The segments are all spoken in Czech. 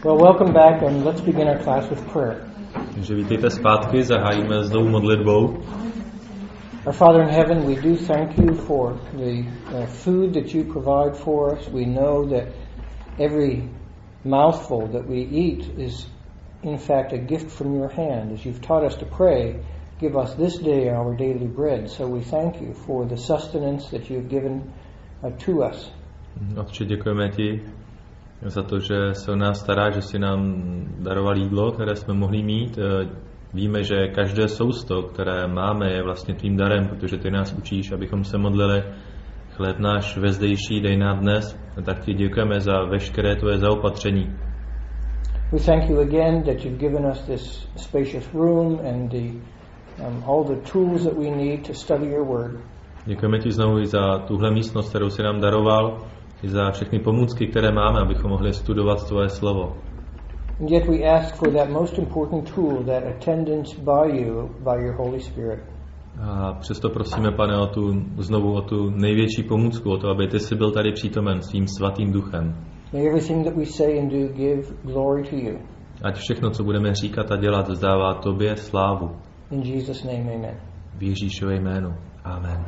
Well, welcome back and let's begin our class with prayer. Takže vítejte zpátky, zahájíme znovu modlitbou. Our Father in heaven, we do thank you for the food that you provide for us. We know that every mouthful that we eat is in fact a gift from your hand. As you've taught us to pray, give us this day our daily bread. So we thank you for the sustenance that you've given to us. Otče, děkujeme ti za to, že se o nás stará, že si nám daroval jídlo, které jsme mohli mít. Víme, že každé sousto, které máme, je vlastně tvým darem, protože ty nás učíš, abychom se modlili. Chléb náš vezdejší dej nám dnes. Tak ti děkujeme za veškeré tvoje zaopatření. We thank you again that you've given us this spacious room and all the tools that we need to study your word. Děkujeme ti znovu i za tuhle místnost, kterou si nám daroval, i za všechny pomůcky, které máme, abychom mohli studovat tvoje slovo. And yet we ask for that most important tool, that attendance by you, by your Holy Spirit. A přesto prosíme, Pane, o tu největší pomůcku, o to, aby ty jsi byl tady přítomen svým svatým duchem. May everything that we say and do give glory to you. Ať všechno, co budeme říkat a dělat, vzdává tobě slávu. In Jesus' name, amen. V Ježíšově jménu. Amen.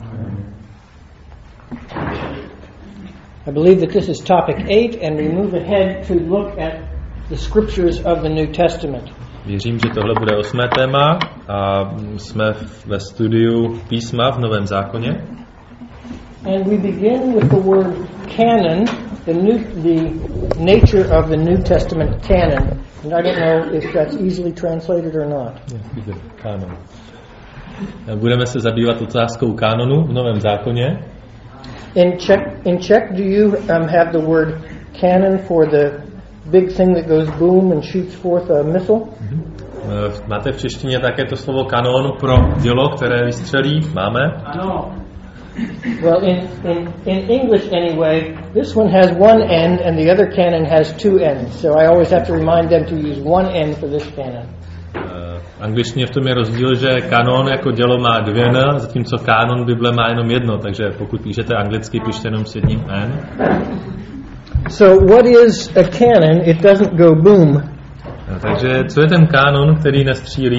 I believe that this is topic 8 and we move ahead to look at the scriptures of the New Testament. Věřím, že tohle bude 8. téma a jsme ve studiu písma v Novém zákoně. And we begin with the word canon, the nature of the New Testament canon. And I don't know if that's easily translated or not. Kanon. Budeme se zabývat otázkou kanonu v Novém zákoně. In Czech, do you have the word cannon for the big thing that goes boom and shoots forth a missile? Máte v češtině také to slovo kanon pro dělo, které vystřelí? Máme? No. Well, in English anyway, this one has one end and the other cannon has two ends. So I always have to remind them to use one end for this cannon. V angličtině v tom je rozdíl, že kanon jako dělo má dvě N, zatímco kánon Bible má jenom jedno, takže pokud píšete anglicky, pište jenom s jedním N. So what is a cannon? It doesn't go boom. Takže co je ten kánon, který nestřílí?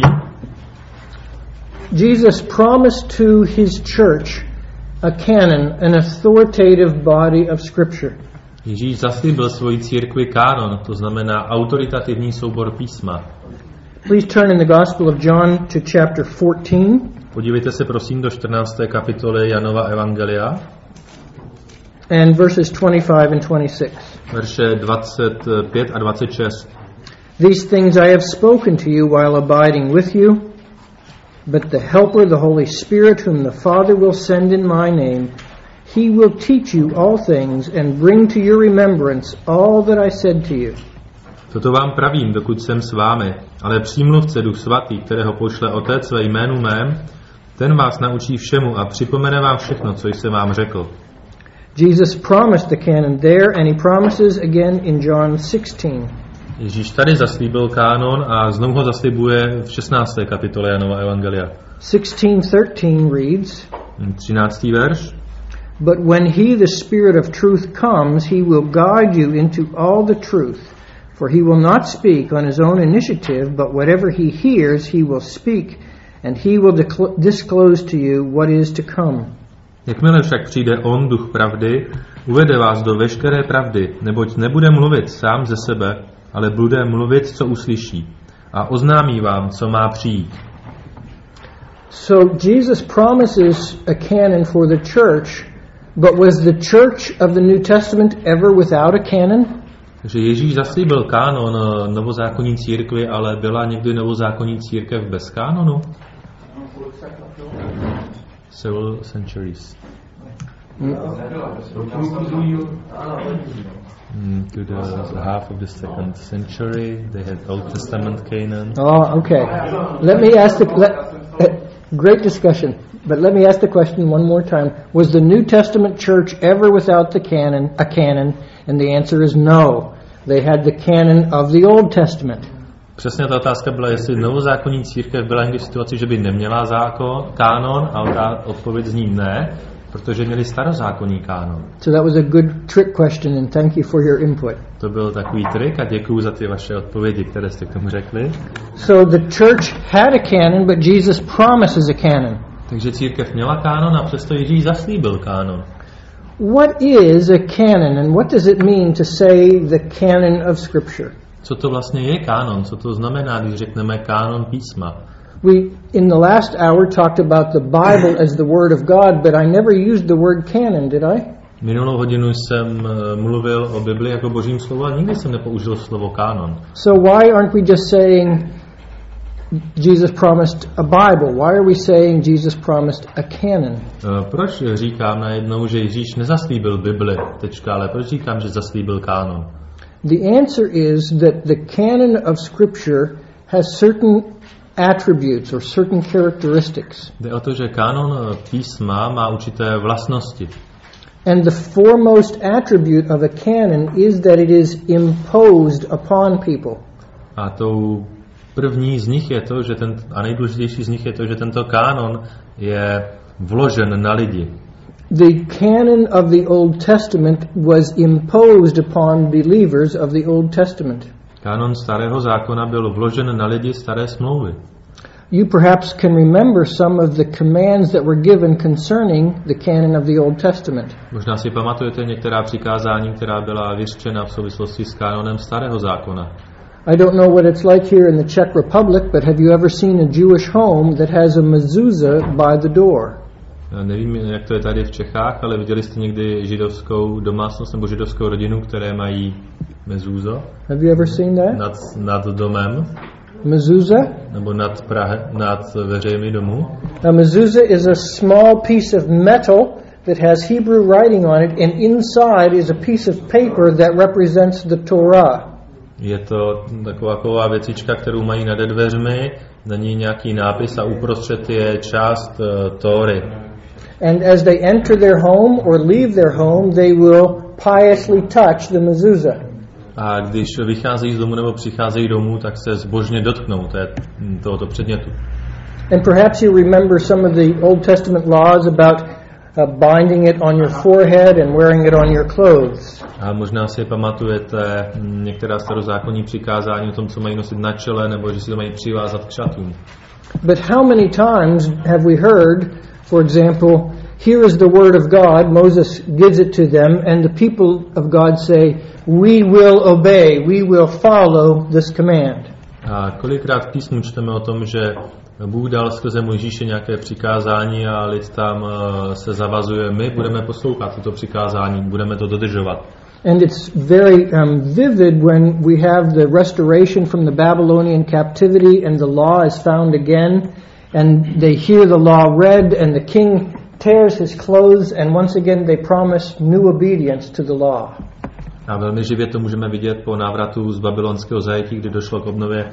Jesus promised to his church a canon, an authoritative body of scripture. Ježíš zaslíbil svoji církvi kánon, to znamená autoritativní soubor písma. Please turn in the Gospel of John to chapter 14. Podívejte se prosím do 14. kapitoly Janova evangelia. And verses 25 and 26. Verše 25 a 26. These things I have spoken to you while abiding with you, but the Helper, the Holy Spirit, whom the Father will send in my name, he will teach you all things and bring to your remembrance all that I said to you. Toto vám pravím, dokud jsem s vámi, ale přímluvce Duch Svatý, kterého pošle Otec ve jménu mém, ten vás naučí všemu a připomene vám všechno, co jsem vám řekl. Jesus promised the canon there and he promises again in John 16. Ježíš tady zaslíbil kánon a znovu ho zaslibuje v 16. kapitole Janova evangelia. 16:13 reads, 13. verš. But when he, the Spirit of truth, comes, he will guide you into all the truth. For he will not speak on his own initiative, but whatever he hears, he will speak, and he will disclose to you what is to come. Jakmile však přijde on, duch pravdy, uvede vás do veškeré pravdy, neboť nebude mluvit sám ze sebe, ale bude mluvit, co uslyší, a oznámí vám, co má přijít. So Jesus promises a canon for the church, but was the church of the New Testament ever without a canon? Takže Ježíš zaslíbil kánon novozákonní církvi, ale byla někdy novozákonní církev bez kánonu? Several centuries. To the half of the second century, they had Old Testament canon. Oh, okay. Let me ask great discussion, but let me ask the question one more time. Was the New Testament church ever without a canon? And the answer is no. They had the canon of the Old Testament. Přesně ta otázka byla, jestli novozákonní církev byla někdy v situaci, že by neměla kánon, a odpověď zní ne. Protože měli starozákonní kánon. So that was a good trick question, and thank you for your input. To byl takový trik a děkuju za ty vaše odpovědi, které jste k tomu řekli. So the church had a canon, but Jesus promises a canon. Takže církev měla kánon a přesto Ježíš zaslíbil kánon. What is a canon, and what does it mean to say the canon of Scripture? Co to vlastně je kánon? Co to znamená, když řekneme kánon písma? We, in the last hour, talked about the Bible as the Word of God, but I never used the word canon, did I? Minulou hodinu jsem mluvil o Bibli jako božím slovu a nikdy jsem nepoužil slovo kánon. So why aren't we just saying Jesus promised a Bible? Why are we saying Jesus promised a canon? Proč říkám najednou, že Ježíš nezaslíbil Bibli, ale proč říkám, že zaslíbil kánon? The answer is that the canon of Scripture has certain attributes or certain characteristics. Jde o to, že kánon písma má určité vlastnosti. And the foremost attribute of a canon is that it is imposed upon people. A tou první z nich je to, že a nejdůležitější z nich je to, že tento kánon je vložen na lidi. The canon of the Old Testament was imposed upon believers of the Old Testament. Kánon starého zákona byl vložen na lidi staré smlouvy. You perhaps can remember some of the commands that were given concerning the canon of the Old Testament. Možná si pamatujete některá přikázání, která byla vyřčena v souvislosti s kánonem starého zákona. I don't know what it's like here in the Czech Republic, but have you ever seen a Jewish home that has a mezuzah by the door? Nevím, jak to je tady v Čechách, ale viděli jste někdy židovskou domácnost nebo židovskou rodinu, které mají mezúzo? Have you ever seen that? Nad domem? Mezuzah? Nebo nad veřejmi domů? A mezuzah is a small piece of metal that has Hebrew writing on it, and inside is a piece of paper that represents the Torah. Je to taková věcička, kterou mají nad dveřmi, na ní nějaký nápis a uprostřed je část Tóry. And as they enter their home or leave their home, they will piously touch the mezuzah. A když vycházejí z domu nebo přicházejí domů, tak se zbožně dotknou tohoto předmětu. And perhaps you remember some of the Old Testament laws about binding it on your forehead and wearing it on your clothes. A možná si pamatujete některá starozákonní přikázání o tom, co mají nosit na čele, nebo že si to mají přivázat k šatům. But how many times have we heard, for example, here is the word of God, Moses gives it to them, and the people of God say, we will obey, we will follow this command. A kolikrát v písmu čteme o tom, že Bůh dal skrze Mojžíše nějaké přikázání a lid tam se zavazuje, my budeme poslouchat toto přikázání, budeme to dodržovat. And it's very vivid when we have the restoration from the Babylonian captivity and the law is found again and they hear the law read and the king tears his clothes and once again they promise new obedience to the law. A velmi živě to můžeme vidět po návratu z babylonského zajetí, kdy došlo k obnově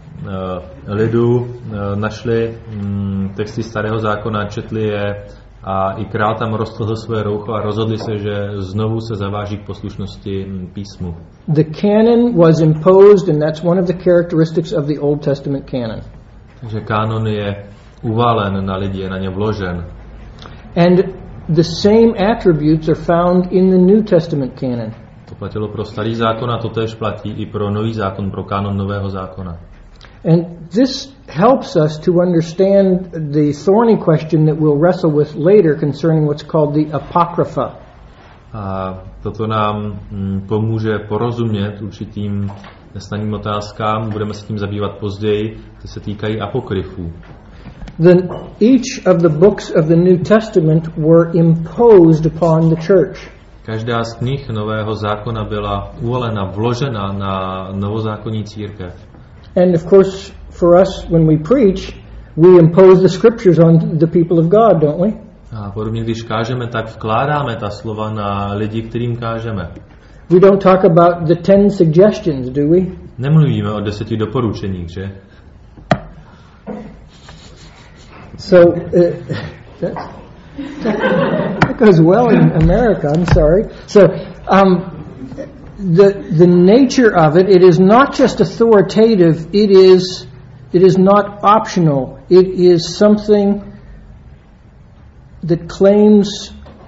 lidu, našli texty starého zákona, četli je a i král tam roztrhl svoje roucho a rozhodli se, že znovu se zaváží k poslušnosti písmu. The canon was imposed and that's one of the characteristics of the Old Testament canon. Takže kánon je uvalen na lidi, je na ně vložen. And the same attributes are found in the New Testament canon. To platilo pro starý zákon a to též platí i pro nový zákon, pro kánon nového zákona. And this helps us to understand the thorny question that we'll wrestle with later concerning what's called the Apocrypha. A toto nám pomůže porozumět určitým nesnadným otázkám, budeme se tím zabývat později, ty se týkají apokryfů. Each of the books of the New Testament were imposed upon the church. Každá z knih Nového zákona byla uvolena, vložena na novozákonní církev. And of course, for us, when we preach, we impose the scriptures on the people of God, don't we? A podobně, když kážeme, tak vkládáme ta slova na lidi, kterým kážeme. We don't talk about the 10 suggestions, do we? Nemluvíme o 10 doporučeních, že? So, that goes well in America, I'm sorry. So, the nature of it is not just authoritative, it is not optional. It is something that claims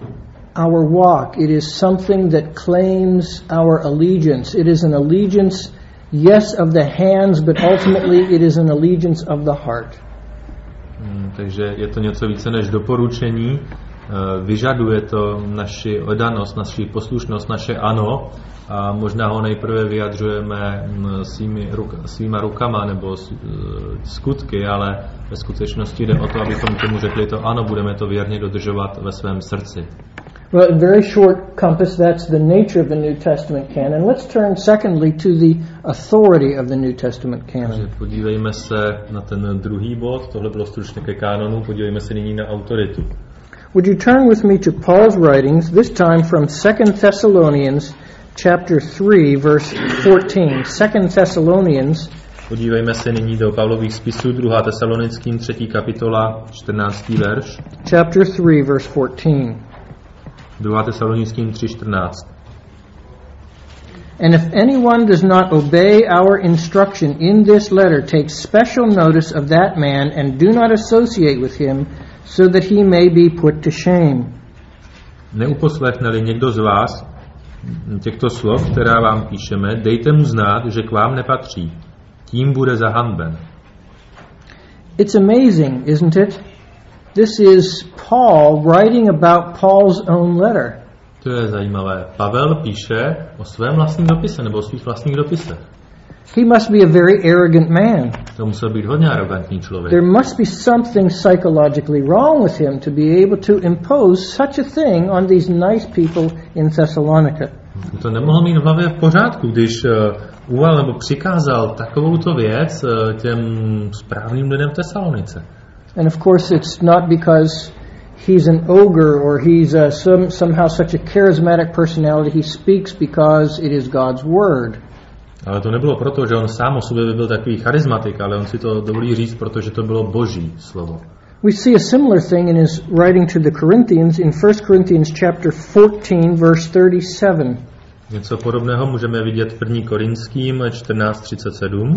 our walk. It is something that claims our allegiance. It is an allegiance, yes, of the hands, but ultimately it is an allegiance of the heart. Takže je to něco více než doporučení. Vyžaduje to naši oddanost, naši poslušnost, naše ano, a možná ho nejprve vyjadřujeme svýma rukama nebo skutky, ale ve skutečnosti jde o to, abychom tomu řekli to ano, budeme to věrně dodržovat ve svém srdci. Well, in very short compass, that's the nature of the New Testament canon. Let's turn secondly to the authority of the New Testament canon. Takže podívejme se na ten druhý bod, tohle bylo stručně ke kánonu, podívejme se nyní na autoritu. Would you turn with me to Paul's writings, this time from 2 Thessalonians chapter 3, verse 14. 2 Thessalonians. Podívejme se nyní do Pavlových spisů, 2. Tesalonickým, 3. kapitola, 14. verš. Chapter 3, verse 14. 2. Tesalonickým 3:14. And if anyone does not obey our instruction in this letter, take special notice of that man and do not associate with him, so that he may be put to shame. Neuposlechne-li někdo z vás těchto slov, která vám píšeme, dejte mu znát, že k vám nepatří. Tím bude zahanben. It's amazing, isn't it? This is Paul writing about Paul's own letter. To je zajímavé. Pavel píše o svém vlastním dopise nebo o svých vlastních dopisech. He must be a very arrogant man. To musel být hodně arrogantní člověk. There must be something psychologically wrong with him to be able to impose such a thing on these nice people in Thessalonica. To nemohl mít v hlavě v pořádku, když uval nebo přikázal takovouto věc těm správným lidem v Tesalonice. And of course it's not because he's an ogre or he's somehow such a charismatic personality. He speaks because it is God's word. Ale to nebylo proto, že on sám o sobě by byl takový charismatik, ale on si to dovolí říct, protože to bylo Boží slovo. We see a similar thing in his writing to the Corinthians in 1 Corinthians chapter 14 verse 37. Něco podobného můžeme vidět v 1. Korinským 14:37.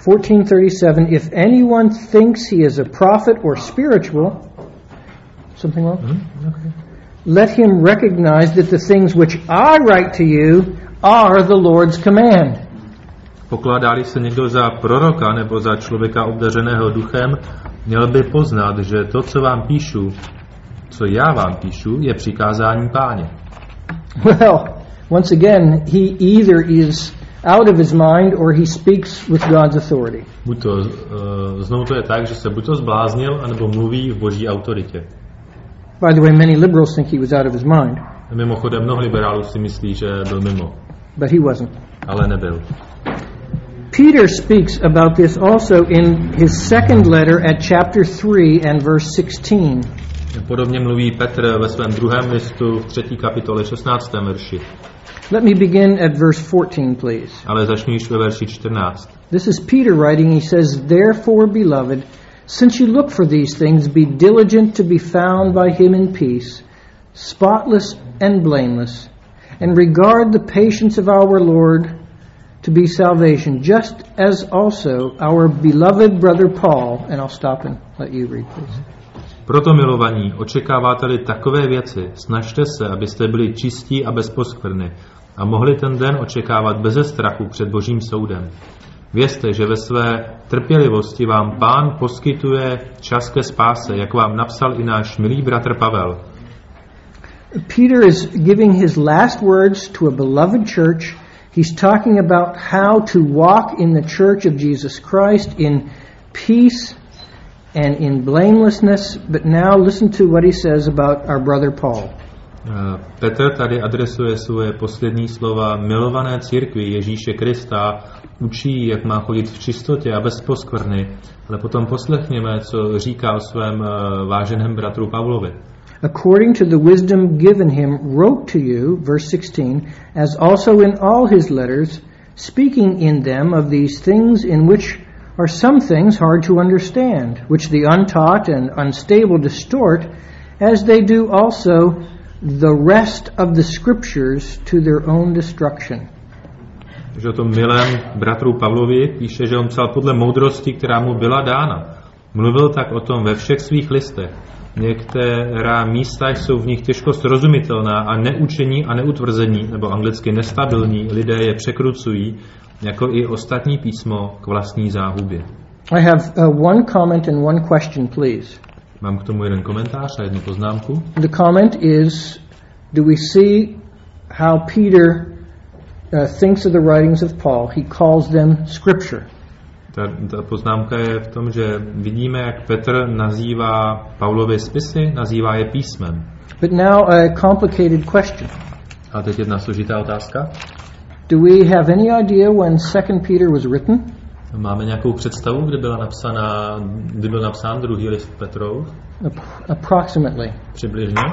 14:37. If anyone thinks he is a prophet or spiritual, something wrong? Okay. Let him recognize that the things which I write to you are the Lord's command. Pokládá-li se někdo za proroka nebo za člověka obdařeného duchem, měl by poznat, že to, co vám píšu, co já vám píšu, je přikázání Páně. Well, once again, he either is out of his mind or he speaks with God's authority. Buď to, znovu to je tak, že se buď to zbláznil, anebo mluví v Boží autoritě. By the way, many liberals think he was out of his mind. Mimochodem, mnoho liberálů si myslí, že byl mimo. But he wasn't. Ale nebyl. Peter speaks about this also in his second letter at chapter 3 and verse 16. Podobně mluví Petr ve svém druhém listu v 3. kapitole 16. verši. Let me begin at verse 14, please. Ale začnu již ve verši 14. This is Peter writing. He says, "Therefore, beloved, since you look for these things, be diligent to be found by him in peace, spotless and blameless, and regard the patience of our Lord to be salvation, just as also our beloved brother Paul." And I'll stop and let you read, please. Proto, milovaní, očekáváte-li takové věci, snažte se, abyste byli čistí a bez poskvrny a mohli ten den očekávat beze strachu před Božím soudem. Vězte, že ve své trpělivosti vám Pán poskytuje čas ke spáse, jak vám napsal i náš milý bratr Pavel. Peter is giving his last words to a beloved church. He's talking about how to walk in the church of Jesus Christ in peace and in blamelessness. But now listen to what he says about our brother Paul. Petr tady adresuje svoje poslední slova milované církvi Ježíše Krista, učí, jak má chodit v čistotě a bez poskvrny, ale potom poslechněme, co říká o svém váženém bratru Pavlovi. According to the wisdom given him, wrote to you, verse 16, as also in all his letters, speaking in them of these things in which are some things hard to understand, which the untaught and unstable distort, as they do also the rest of the scriptures to their own destruction. Takže o tom milém bratru Pavlovi píše, že on psal podle moudrosti, která mu byla dána, Mluvil tak o tom ve všech svých listech. Některá místa jsou v nich těžko srozumitelná a neučení a neutvrzení, nebo anglicky nestabilní, lidé je překrucují, jako i ostatní písmo k vlastní záhubě. I have one comment and one question, please. Mám k tomu jeden komentář a jednu poznámku. The comment is, do we see how Peter thinks of the writings of Paul? He calls them scripture. Ta poznámka je v tom, že vidíme, jak Petr nazývá Paulovy spisy, nazývá je písmem. But now a complicated question. A teď jedna složitá otázka. Do we have any idea when 2 Peter was written? Máme nějakou představu, kdy byl napsán druhý list Petrův? Approximately. Přibližně.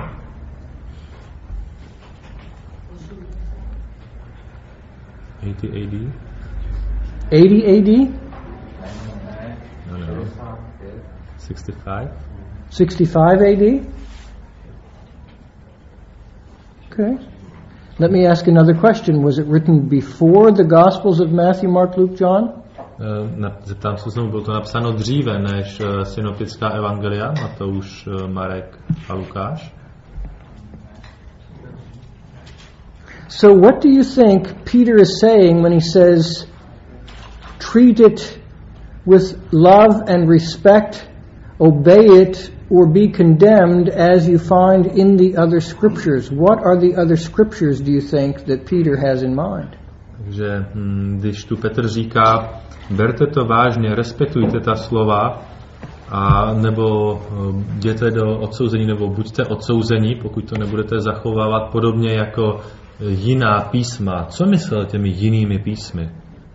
AD? 80 AD? No. 65? 65 AD? Okay. Let me ask another question. Was it written before the Gospels of Matthew, Mark, Luke, John? Zeptám se znovu, bylo to napsáno dříve než synoptická evangelia, Matouš, Marek a Lukáš? So what do you think Peter is saying when he says, treat it with love and respect, obey it, or be condemned as you find in the other scriptures? What are the other scriptures, do you think, that Peter has in mind? Takže když tu Petr říká, berte to vážně, respektujte ta slova, a nebo jděte do odsouzení, nebo buďte odsouzeni, pokud to nebudete zachovávat podobně jako jiná písma. Co myslel těmi jinými písmy?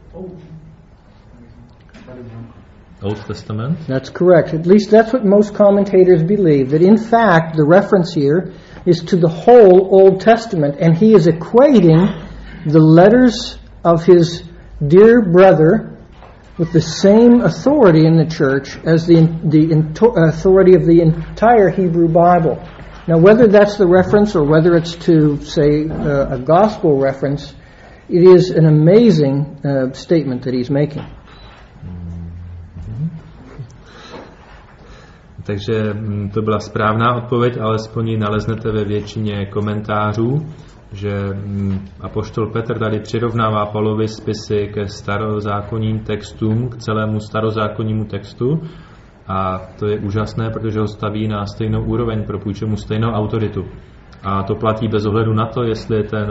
Old Testament? That's correct. At least that's what most commentators believe, that in fact the reference here is to the whole Old Testament, and he is equating the letters of his dear brother with the same authority in the church as the authority of the entire Hebrew Bible. Now, whether that's the reference or whether it's to, say, a gospel reference, it is an amazing statement that he's making. Takže to byla správná odpověď, alespoň ji naleznete ve většině komentářů, že apoštol Petr tady přirovnává Paulovy spisy ke starozákonním textům, k celému starozákonnímu textu, a to je úžasné, protože ho staví na stejnou úroveň, propůjčuje mu stejnou autoritu. A to platí bez ohledu na to, jestli ten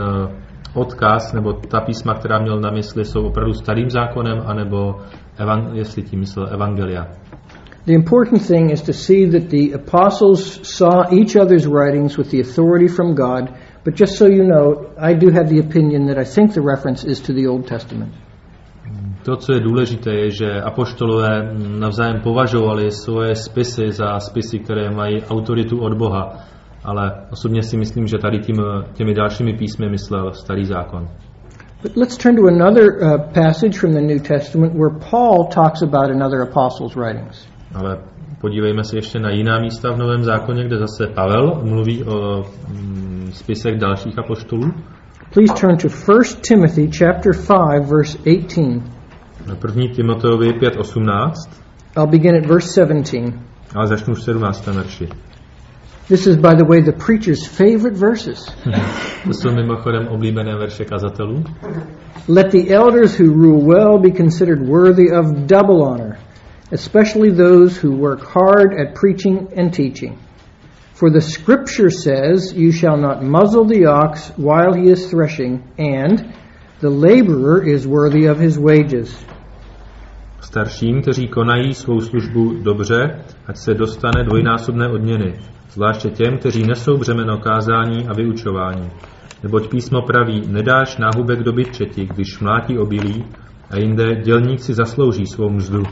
odkaz nebo ta písma, která měl na mysli, jsou opravdu starým zákonem, anebo jestli tím myslel evangelia. The important thing is to see that the apostles saw each other's writings with the authority from God, but just so you know, I do have the opinion that I think the reference is to the Old Testament. To, co je důležité, je, že apoštolové navzájem považovali svoje spisy za spisy, které mají autoritu od Boha, ale osobně si myslím, že tady těmi dalšími písmy myslel Starý zákon. But let's turn to another passage from the New Testament where Paul talks about another apostle's writings. Ale podívejme se ještě na jiná místa v Novém zákoně, kde zase Pavel mluví o spisech dalších apoštolů. Please turn to 1 Timothy chapter 5 verse 18. 1. Timoteovi 5:18. I'll begin at verse 17. Ale začnu v 17. verši. This is, by the way, the preacher's favorite verses. To jsou mimochodem oblíbené verše kazatelů. Let the elders who rule well be considered worthy of double honor, especially those who work hard at preaching and teaching. For the scripture says, you shall not muzzle the ox while he is threshing, and the laborer is worthy of his wages. Starším, kteří konají svou službu dobře, ať se dostane dvojnásobné odměny, zvláště těm, kteří nesou břemeno kázání a vyučování. Neboť písmo praví, nedáš náhubek do bytčeti, když mlátí obilí, a jinde dělník si zaslouží svou mzdu.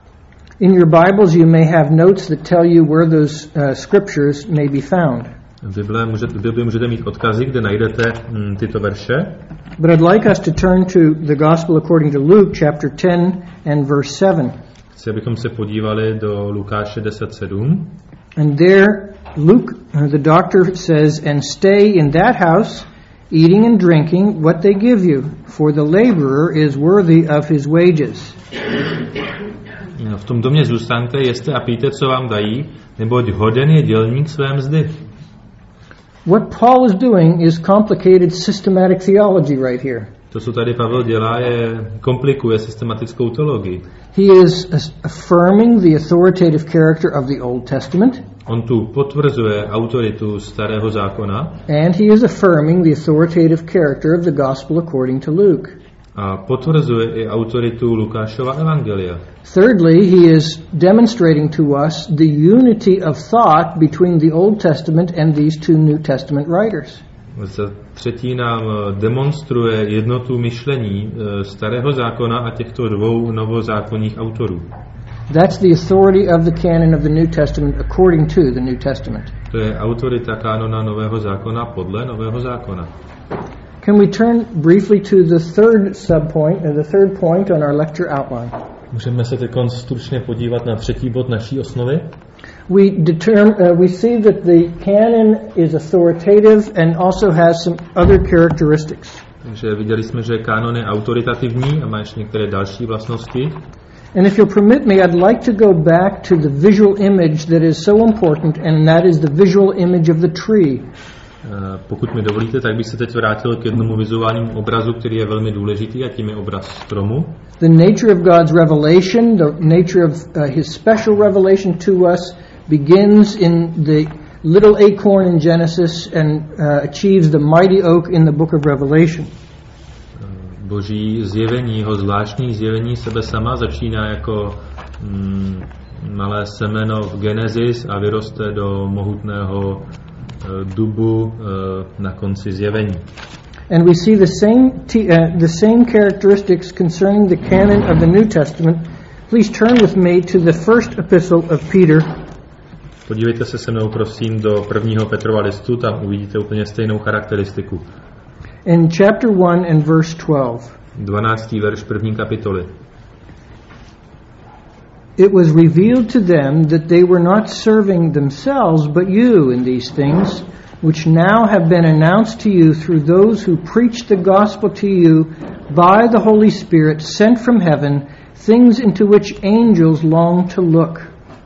In your Bibles you may have notes that tell you where those scriptures may be found. V Bibli můžete mít odkazy, kde najdete tyto verše. But I'd like us to turn to the Gospel according to Luke chapter 10 and verse 7. Chci, abychom se podívali do Lukáše 10:7. And there Luke, the doctor, says, and stay in that house, eating and drinking what they give you, for the laborer is worthy of his wages. v tom domě zůstaňte, jeste a pijte, co vám dají, neboť hoden je dělník své mzdy. What Paul is doing is complicated systematic theology right here. To, co tady Pavel dělá, komplikuje systematickou teologii. He is affirming the authoritative character of the Old Testament. On tu potvrzuje autoritu Starého zákona. And he is affirming the authoritative character of the gospel according to Luke. A potvrzuje i autoritu Lukášova evangelia. Thirdly, he is demonstrating to us the unity of thought between the Old Testament and these two New Testament writers. Za třetí nám demonstruje jednotu myšlení Starého zákona a těchto dvou novozákonních autorů. That's the authority of the canon of the New Testament according to the New Testament. To je autorita kánona Nového zákona podle Nového zákona. Can we turn briefly to the third subpoint, the third point on our lecture outline? Můžeme se teď stručně podívat na třetí bod naší osnovy. We see that the canon is authoritative and also has some other characteristics. Takže viděli jsme, že kánon je autoritativní a má ještě některé další vlastnosti. And if you'll permit me, I'd like to go back to the visual image that is so important, and that is the visual image of the tree. Pokud mi dovolíte, tak bych se teď vrátil k jednomu vizuálnímu obrazu, který je velmi důležitý, a tím je obraz stromu. The nature of God's revelation, the nature of his special revelation to us begins in the little acorn in Genesis and achieves the mighty oak in the book of Revelation. Boží zjevení, jeho zvláštní zjevení sebe sama začíná jako malé semeno v Genesis a vyroste do mohutného dubu na konci zjevení. And we see the same characteristics concerning the canon of the New Testament. Please turn with me to the first epistle of Peter. Podívejte se se mnou prosím do prvního Petrova listu, tam uvidíte úplně stejnou charakteristiku. In chapter 1 and verse 12. 12. verš první kapitoly. It was revealed to them that they were not serving themselves but you in these things, which now have been announced to you through those who preach the gospel to you by the Holy Spirit sent from heaven, things into which angels long to look.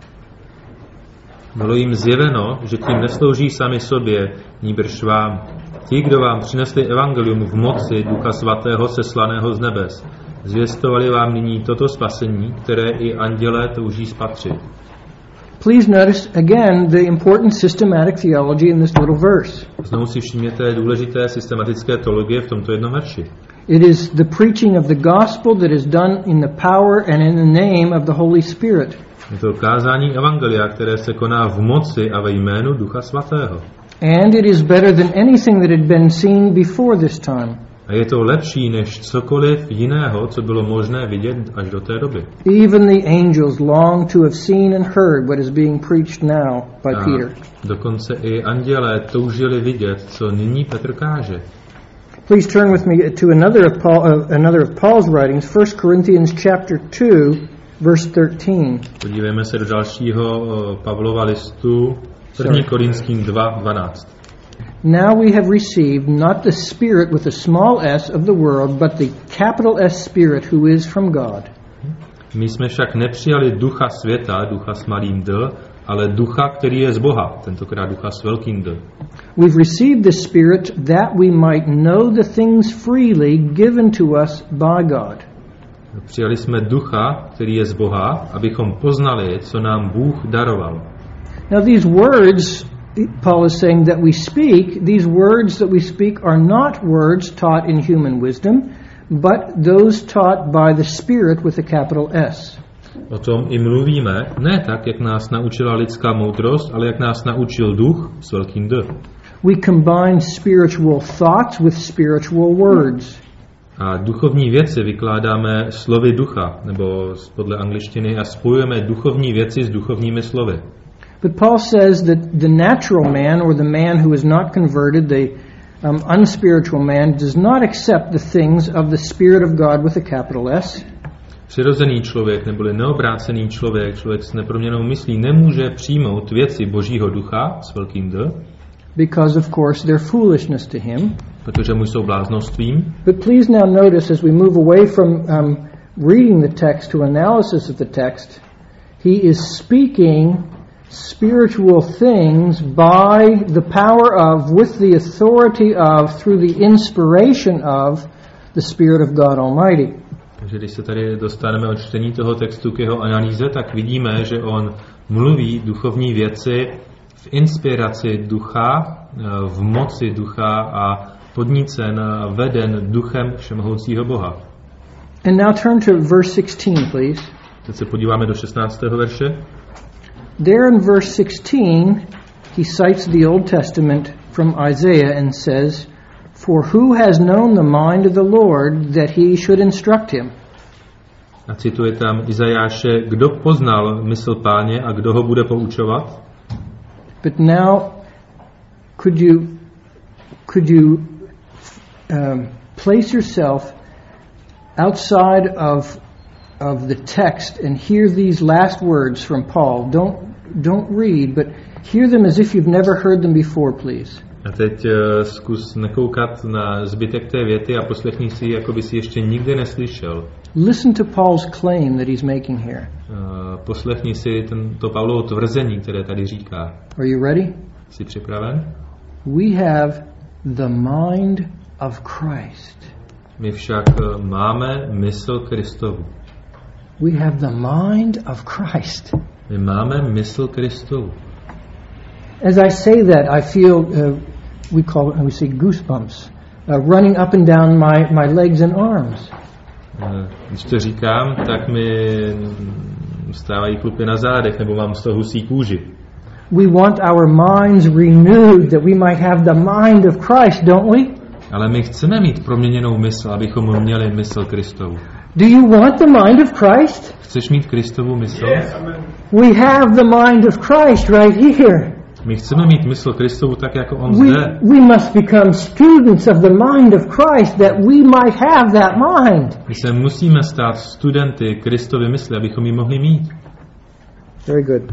Bylo jim zjeveno, že tím neslouží sami sobě, nýbrž vám. Ti, kdo vám přinesli evangelium v moci Ducha Svatého seslaného z nebes, zvěstovali vám nyní toto spasení, které i andělé touží spatřit. Please notice again the important systematic theology in this little verse. Znovu si všimněte důležité systematické teologie v tomto jednom verši. It is the preaching of the gospel that is done in the power and in the name of the Holy Spirit. Je to kázání evangelia, které se koná v moci a ve jménu Ducha Svatého. And it is better than anything that had been seen before this time. A je to lepší než cokoliv jiného, co bylo možné vidět až do té doby. Even the angels long to have seen and heard what is being preached now by Peter. Dokonce i andělé toužili vidět, co nyní Petr káže. Please turn with me to another of Paul's writings, 1 Corinthians chapter 2, verse 13. Podívejme se do dalšího Pavlova listu, 1. Korinským 2:12. Now we have received not the spirit with a small s of the world, but the capital S Spirit who is from God. My jsme však nepřijali ducha světa, ducha s malým d, ale ducha, který je z Boha, tentokrát ducha s velkým d. We've received the Spirit that we might know the things freely given to us by God. Přijali jsme ducha, který je z Boha, abychom poznali, co nám Bůh daroval. Now these words, Paul is saying that we speak, these words that we speak are not words taught in human wisdom, but those taught by the Spirit with a capital S. O tom i mluvíme, ne tak, jak nás naučila lidská moudrost, ale jak nás naučil duch s velkým D. We combine spiritual thoughts with spiritual words. A duchovní věci vykládáme slovy ducha, nebo podle angličtiny, a spojujeme duchovní věci s duchovními slovy. But Paul says that the natural man, or the man who is not converted, the unspiritual man, does not accept the things of the Spirit of God with a capital S. Přirozený člověk, neboli neobrácený člověk, člověk s neproměnnou myslí, nemůže přijmout věci Božího ducha s velkým D. Because of course they're foolishness to him. Protože mu jsou bláznostvím. But please now notice as we move away from reading the text to analysis of the text, he is speaking spiritual things by the power of, with the authority of, through the inspiration of the Spirit of God Almighty. Takže když se tady dostaneme od čtení toho textu k jeho analýze, tak vidíme, že on mluví duchovní věci v inspiraci ducha, v moci ducha a podnícen, veden duchem všemohoucího Boha. And now turn to verse 16, please. Teď se podíváme do 16. verše. There in verse 16, he cites the Old Testament from Isaiah and says, "For who has known the mind of the Lord that he should instruct him?" A cituje tam Izajáše, kdo poznal mysl Páně a kdo ho bude poučovat? But now, could you place yourself outside of the text and hear these last words from Paul? Don't read, but hear them as if you've never heard them before, please. A teď zkus nekoukat na zbytek té věty a poslechni si ji, jako by si ještě nikdy neslyšel. Listen to Paul's claim that he's making here. Poslechni si to Paulovo tvrzení, které tady říká. Are you ready? Jsi připraven? We have the mind of Christ. My však máme mysl Kristovu. We have the mind of Christ. My máme mysl Kristovu. As I say that, I feel we say goosebumps running up and down my legs and arms. Když to říkám, tak mi stávají klupy na zádech, nebo mám z toho husí kůži. We want our minds renewed that we might have the mind of Christ, don't we? Ale my chceme mít proměněnou mysl, abychom měli mysl Kristovu. Do you want the mind of Christ? Chceš mít Kristovu mysl? Yes. We have the mind of Christ right here. My chceme mít mysl Kristovu tak, jako on zde. We must become students of the mind of Christ that we might have that mind. My se musíme stát studenty Kristovy mysli, abychom ji mohli mít. Very good.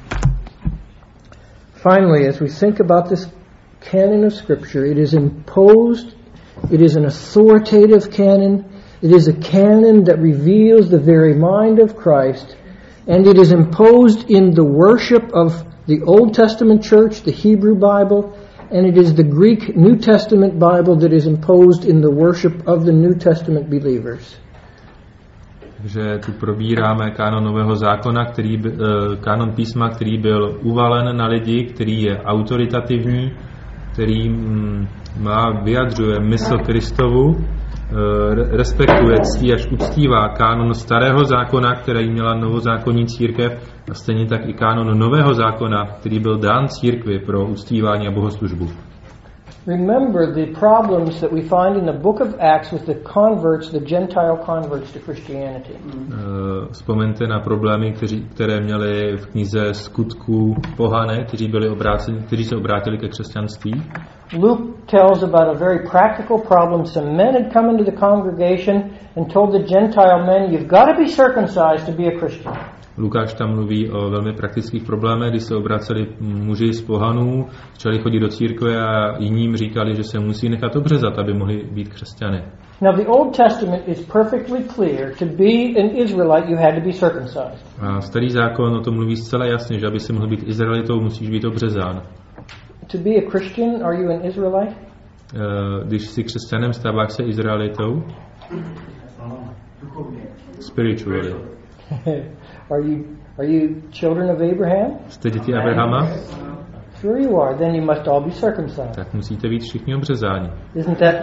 Finally, as we think about this canon of Scripture, it is imposed, it is an authoritative canon, it is a canon that reveals the very mind of Christ, and it is imposed in the worship of the Old Testament church, the Hebrew Bible, and it is the Greek New Testament Bible that is imposed in the worship of the New Testament believers. Takže tu probíráme kánon Nového zákona, kánon písma, který byl uvalen na lidi, který je autoritativní, který vyjadřuje mysl Kristovu, respektuje, ctí až uctívá kánon starého zákona, který měla novozákonní církev, a stejně tak i kánon nového zákona, který byl dán církvi pro uctívání a bohoslužbu. Remember the problems that we find in the book of Acts with the converts, the Gentile converts to Christianity. Vzpomeňte na problémy, které měli v knize Skutků pohané, kteří se obrátili ke křesťanství. Luke tells about a very practical problem. Some men had come into the congregation and told the Gentile men, "You've got to be circumcised to be a Christian." Lukáš tam mluví o velmi praktických problémech, kdy se obraceli muži z pohanů, začali chodit do církve a jiným říkali, že se musí nechat obřezat, aby mohli být křesťany. Now the Old Testament is perfectly clear. To be an Israelite, you had to be circumcised. A Starý zákon o tom mluví zcela jasně, že aby si mohl být Izraelitou, musíš být obřezán. To be a Christian, are you an Israelite? Když jsi křesťanem, stáváš se Izraelitou? Spiritually. Are you children of Abraham? Jste děti Abrahama? Sure you are. Then you must all be circumcised. Tak musíte být všichni obřezáni. Isn't that?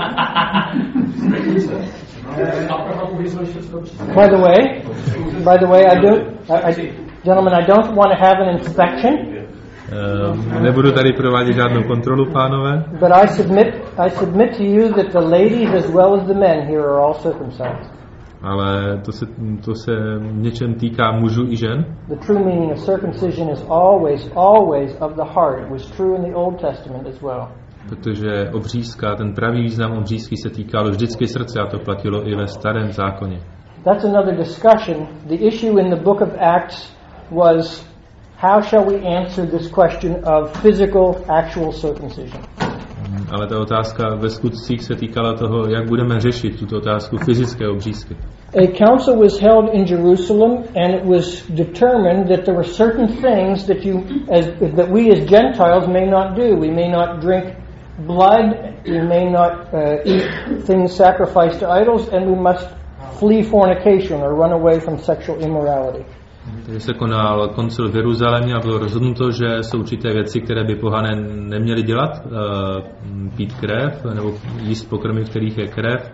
By the way, gentlemen, I don't want to have an inspection. Nebudu tady provádět žádnou kontrolu, pánové. But I submit to you that the ladies as well as the men here are all circumcised. Ale to se něčem týká mužů i žen. The true meaning of circumcision is always of the heart. It was true in the Old Testament as well. Protože obřízka, ten pravý význam obřízky se týkal vždycky srdce a to platilo i ve Starém zákoně. That's another discussion. The issue in the book of Acts was how shall we answer this question of physical, actual circumcision. Ale ta otázka ve skutcích se týkala toho, jak budeme řešit tuto otázku fyzické obřízky. A council was held in Jerusalem, and it was determined that there were certain things that we as Gentiles may not do. We may not drink blood, we may not eat things sacrificed to idols, and we must flee fornication or run away from sexual immorality. Takže se konal koncil v Jeruzalémě a bylo rozhodnuto, že jsou určité věci, které by pohané neměli dělat, pít krev nebo jíst pokrmy, v kterých je krev,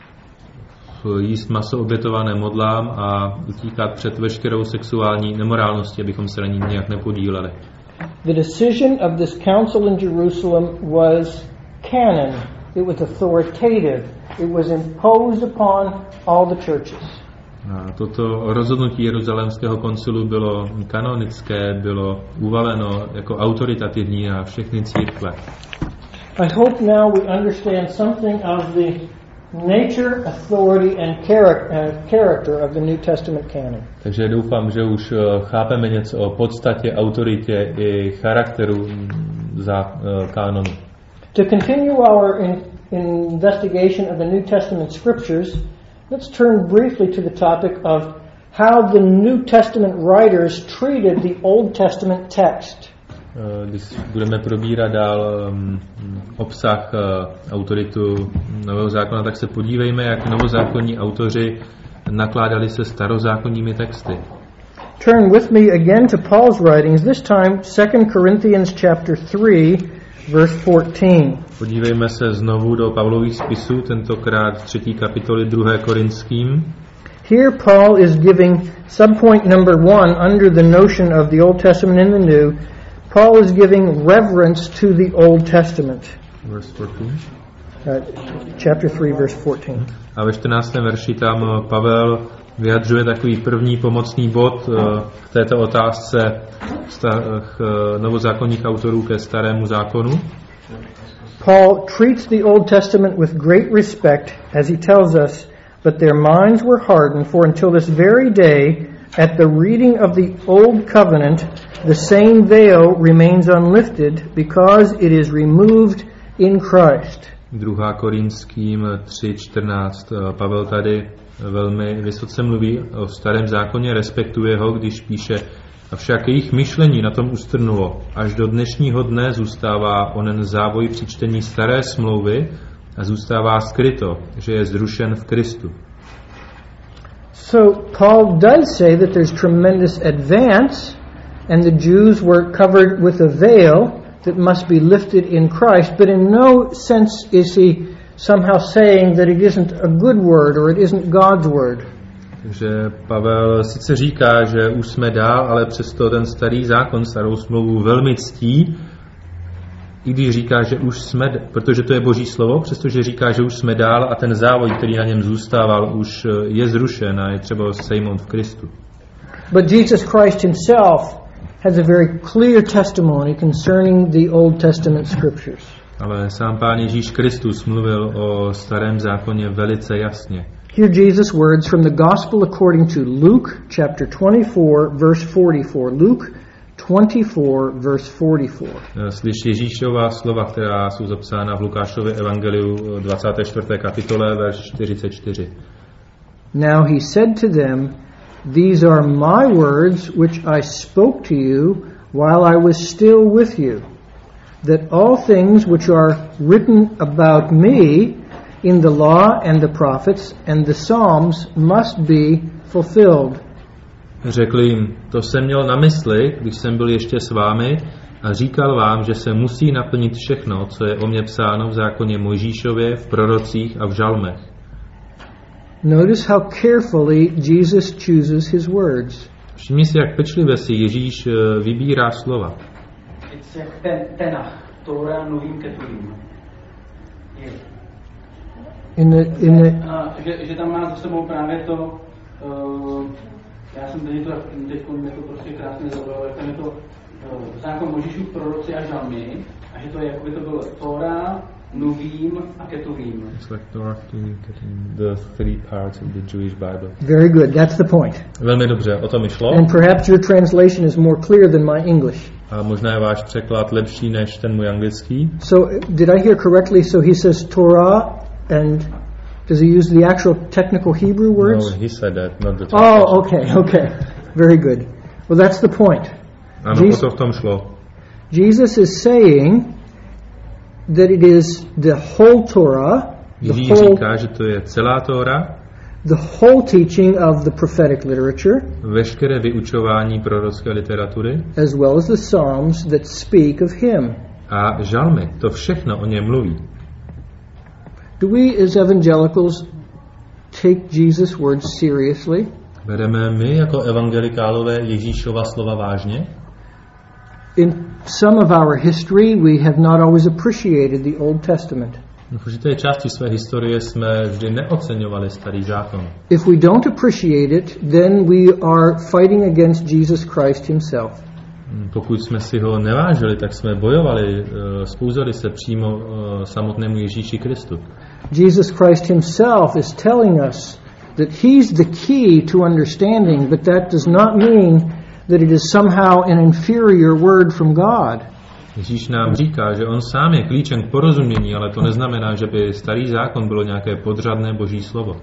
jíst maso obětované modlám a utíkat před veškerou sexuální nemorálností, abychom se na ní nějak nepodíleli. The decision of this council in Jerusalem was canon. It was authoritative. It was imposed upon all the churches. A toto rozhodnutí Jeruzalémského koncilu bylo kanonické, bylo uvaleno jako autoritativní na všechny církve. I hope now we understand something of the nature, authority and character of the New Testament canon. Takže doufám, že už chápeme něco o podstatě, autoritě i charakteru za kánonu. To continue our investigation of the New Testament scriptures, let's turn briefly to the topic of how the New Testament writers treated the Old Testament text. Když budeme probírat dál obsah, autoritu Nového zákona, tak se podívejme, jak novozákonní autoři nakládali se starozákonními texty. Turn with me again to Paul's writings, this time 2 Corinthians chapter 3, verse 14. Podívejme se znovu do Pavlových spisů, tentokrát 3. kapitoly 2. Korinským. Here Paul is giving subpoint number 1 under the notion of the Old Testament and the New. Paul is giving reverence to the Old Testament. Verse 14. Chapter 3, verse 14. A ve 14. verši tam Pavel vyjadřuje takový první pomocný bod k této otázce novozákonních autorů ke starému zákonu. Paul treats the Old Testament with great respect as he tells us, but their minds were hardened, for until this very day, at the reading of the Old Covenant, the same veil remains unlifted because it is removed in Christ. 2. Korinským 3:14. Pavel tady velmi vysoce mluví o starém zákoně, respektuje ho, když píše: avšak jejich myšlení na tom ustrnulo. Až do dnešního dne zůstává onen závoj při čtení staré smlouvy a zůstává skryto, že je zrušen v Kristu. So Paul does say that there's tremendous advance and the Jews were covered with a veil that must be lifted in Christ, but in no sense is he somehow saying that it isn't a good word or it isn't God's word. Takže Pavel sice říká, že už jsme dál, ale přesto ten starý zákon, starou smlouvu velmi ctí, i když říká, že už jsme, protože to je Boží slovo, přestože říká, že už jsme dál a ten závoj, který na něm zůstával, už je zrušen a je třeba sejmout v Kristu. But Jesus Christ himself has a very clear testimony concerning the Old Testament scriptures. Ale sám Pán Ježíš Kristus mluvil o starém zákoně velice jasně. Hear Jesus' words from the Gospel according to Luke chapter 24 verse 44. Luke 24 verse 44. Slyš Ježíšova slova, která jsou zapsána v Lukášově evangeliu 24. kapitole verš 44. Now he said to them, these are my words which I spoke to you while I was still with you, that all things which are written about me in the law and the prophets and the Psalms must be fulfilled. Řekl jim, to jsem měl na mysli, když jsem byl ještě s vámi, a říkal vám, že se musí naplnit všechno, co je o mě psáno v zákoně Mojžíšově, v prorocích a v žalmech. Notice how carefully Jesus chooses his words. Všimni si, jak pečlivě si Ježíš vybírá slova. Tenach, Tóra novým Keturim. Že tam má za sebou právě to, já jsem teď mě to prostě krásně zaujalo, jak tam je to zákon Mojžíšův, proroci a žalmy, a že to je, jako by to bylo Tóra, Novým a Ketuvím. It's like Torah, the three parts of the Jewish Bible. Very good, that's the point. Velmi dobře, o to mi šlo. And perhaps your translation is more clear than my English. A možná je váš překlad lepší než ten můj anglický. So did I hear correctly? So he says Torah and Does he use the actual technical Hebrew words? No, he said that, not the Oh, okay. Very good. Well, that's the point. Ano, o to v tom šlo. Jesus is saying that it is the whole Torah, Ježíš říká, že to je celá Tóra, the whole teaching of the prophetic literature, veškeré vyučování prorocké literatury, as well as the Psalms that speak of him. a žalmy, to všechno o něm mluví. Do we as evangelicals take Jesus' words seriously? Bereme my jako evangelikálové Ježíšova slova vážně? In some of our history, we have not always appreciated the Old Testament. V určité části své historie jsme vždy neoceňovali Starý zákon. If we don't appreciate it, then we are fighting against Jesus Christ himself. Pokud jsme si ho nevážili, tak jsme bojovali, spouzali se přímo samotnému Ježíši Kristu. Jesus Christ himself is telling us that he's the key to understanding, but that does not mean that it is somehow an inferior word from God. Ježíš nám říká, že on sám je klíčem k porozumění, ale to neznamená, že by Starý zákon bylo nějaké podřadné boží slovo.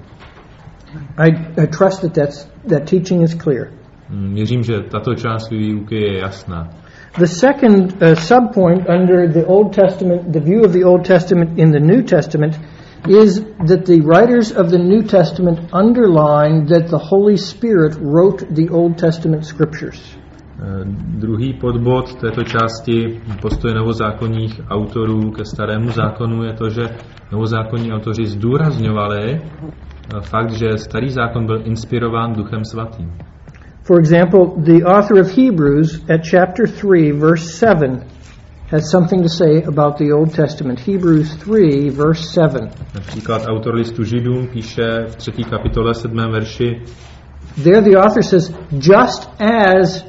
I trust that teaching is clear. Věřím, že tato část výuky je jasná. The second subpoint under the Old Testament, the view of the Old Testament in the New Testament, is that the writers of the New Testament underline that the Holy Spirit wrote the Old Testament scriptures. Druhý podbod této části postoje novozákonních autorů ke Starému zákonu je to, že novozákonní autoři zdůrazňovali fakt, že Starý zákon byl inspirován Duchem Svatým. For example, the author of Hebrews at chapter 3, verse 7 has something to say about the Old Testament. Hebrews 3, verse 7. Například autor listu Židům píše v 3. kapitole 7. verši. There the author says, just as,